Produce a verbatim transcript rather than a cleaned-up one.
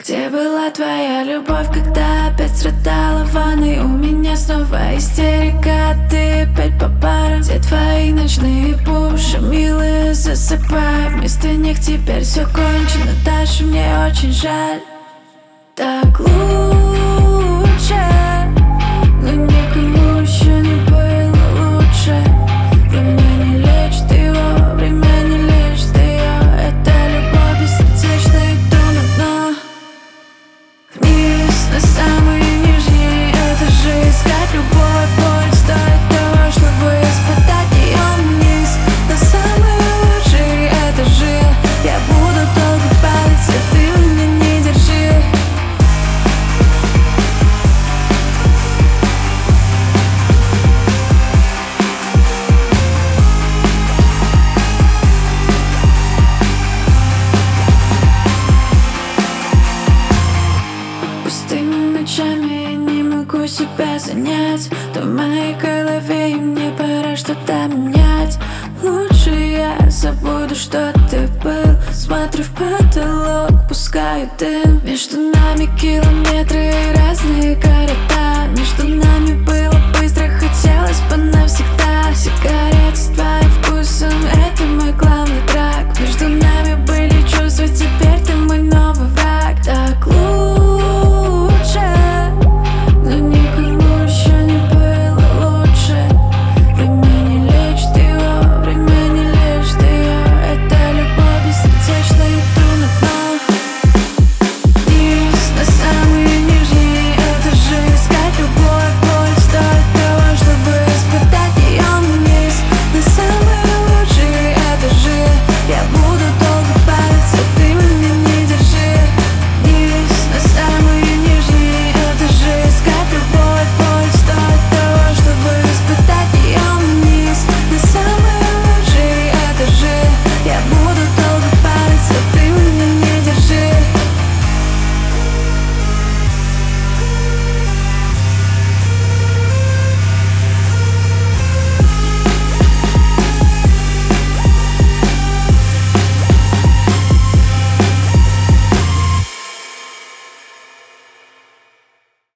Где была твоя любовь, когда опять страдала в ванной? У меня снова истерика, ты опять по парам. Где твои ночные пуши, милые, засыпай. Вместо них теперь все кончено, дальше мне очень жаль. Так лучше, но никому еще не было лучше. Время не лечит его, время не лечит ее. Это любовь бессердечная, иду на дно. Вниз, на самые нижние этажи искать любовь, боль стоит того, чтобы испытать ее вниз. На самые лучшие этажи я буду долго падать, а ты меня не держи. Пустыми ночами я не могу себя занять. То в моей голове, и мне пора что-то менять. Лучше я забуду, что ты был. Смотрю в потолок, пускаю дым. Между нами километры и разные города. Между нами было быстро, хотелось бы навсегда. Сигареты